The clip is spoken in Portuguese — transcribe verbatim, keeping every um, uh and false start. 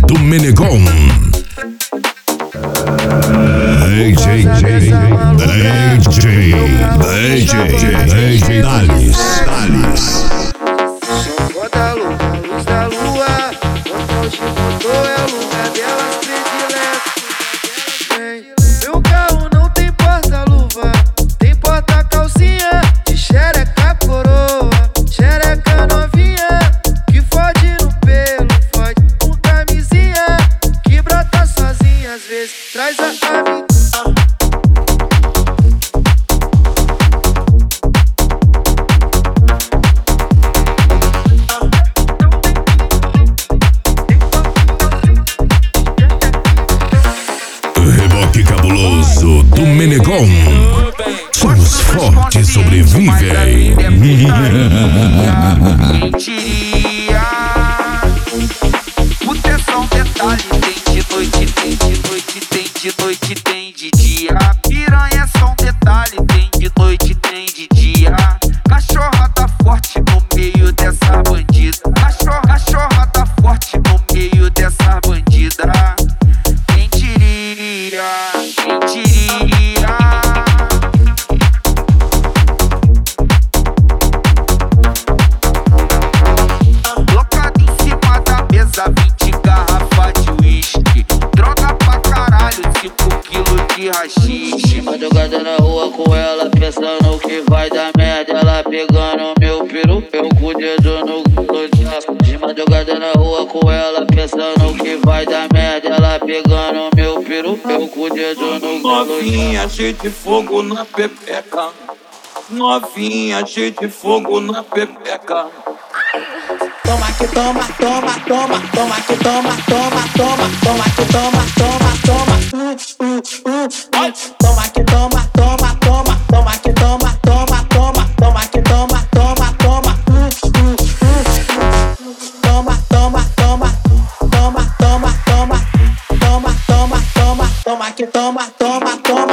do Menegon. D J, D J, D J, D J, D J Dales, Dales. Bota a luz, a luz da lua, bota o chimoto, é o lugar delas predileto. Meu carro não tem porta-luva, tem porta-calcinha, de xereca coroa, xereca novinha, que fode no pelo, fode com camisinha, que brota sozinha, às vezes traz a amiga. Reboque cabuloso do Menegon. Só os fortes sobrevivem. Mentiria. Proteção, detalhe, tem de noite, tem de noite, tem de noite, tem de dia. Piranha é só um detalhe, tem de noite, tem de dia. Cachorra tá forte no meio dessa bandida. Cachorra, cachorra tá forte no meio dessa bandida. Quem diria, quem diria. Locado em cima da mesa, vinte garrafas de uísque. Droga pra caralho, cinco quilos de rachixe. Madrugada na rua com ela, pensando que vai dar merda. Ela pegando meu peru, eu com o dedo no culo. De madrugada na rua com ela, pensando que vai dar merda. Ela pegando meu peru, eu com o dedo no culo. Novinha cheia de fogo na pepeca. Novinha cheia de fogo na pepeca. Toma que toma, toma, toma, toma que toma, toma, toma, toma que toma, toma, toma. Uh, uh, uh. Ai. Toma que toma, toma, toma, toma que toma, toma, toma, toma que toma, toma, toma. Uh, uh, uh. Toma, toma, toma, toma, toma, toma, toma, toma, toma, toma que toma, toma, toma.